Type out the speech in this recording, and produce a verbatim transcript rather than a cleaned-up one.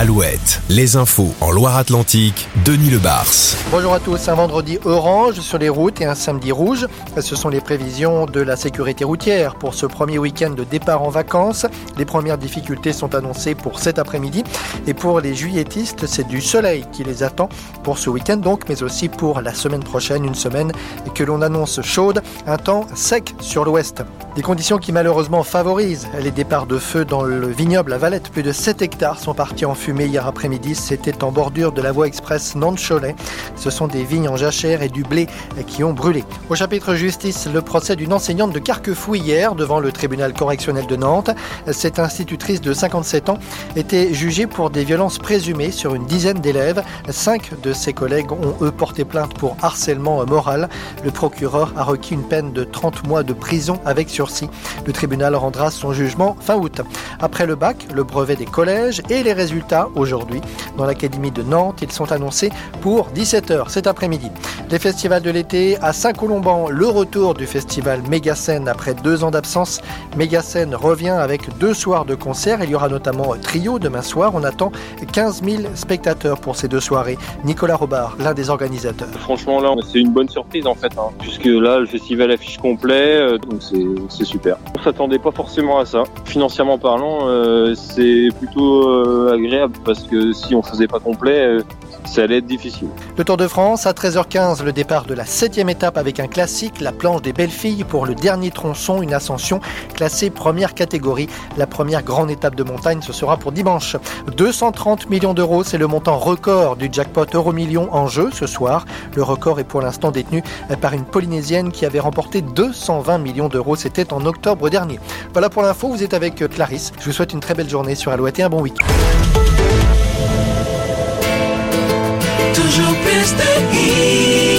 Alouette, les infos en Loire-Atlantique, Denis Lebars. Bonjour à tous, un vendredi orange sur les routes et un samedi rouge. Ce sont les prévisions de la sécurité routière pour ce premier week-end de départ en vacances. Les premières difficultés sont annoncées pour cet après-midi. Et pour les juilletistes, c'est du soleil qui les attend pour ce week-end donc, mais aussi pour la semaine prochaine, une semaine que l'on annonce chaude, un temps sec sur l'ouest. Des conditions qui malheureusement favorisent les départs de feu dans le vignoble à Valette. Plus de sept hectares sont partis en fumée hier après-midi. C'était en bordure de la voie express Nantes-Cholet. Ce sont des vignes en jachère et du blé qui ont brûlé. Au chapitre justice, le procès d'une enseignante de Carquefou hier devant le tribunal correctionnel de Nantes. Cette institutrice de cinquante-sept ans était jugée pour des violences présumées sur une dizaine d'élèves. Cinq de ses collègues ont eux porté plainte pour harcèlement moral. Le procureur a requis une peine de trente mois de prison avec sursis. Le tribunal rendra son jugement fin août. Après le bac, le brevet des collèges et les résultats aujourd'hui. Dans l'académie de Nantes, ils sont annoncés pour dix-sept heures cet après-midi. Les festivals de l'été à Saint-Colomban, le retour du festival Mégascène après deux ans d'absence. Mégascène revient avec deux soirs de concert. Il y aura notamment Trio demain soir. On attend quinze mille spectateurs pour ces deux soirées. Nicolas Robard, l'un des organisateurs. Franchement là, c'est une bonne surprise en fait, hein, puisque là le festival affiche complet, euh, donc c'est, c'est super. On s'attendait pas forcément à ça. Financièrement parlant, euh, c'est plutôt euh, agréable parce que si on faisait pas complet, euh, ça allait être difficile. Le Tour de France, à treize heures quinze, le départ de la septième étape avec un classique, la planche des belles filles pour le dernier tronçon, une ascension classée première catégorie. La première grande étape de montagne, ce sera pour dimanche. deux cent trente millions d'euros, c'est le montant record du jackpot Euromillions en jeu ce soir. Le record est pour l'instant détenu par une Polynésienne qui avait remporté deux cent vingt millions d'euros. C'était en octobre dernier. Voilà pour l'info, vous êtes avec Clarisse. Je vous souhaite une très belle journée sur Alouette et un bon week-end. Toujours plus de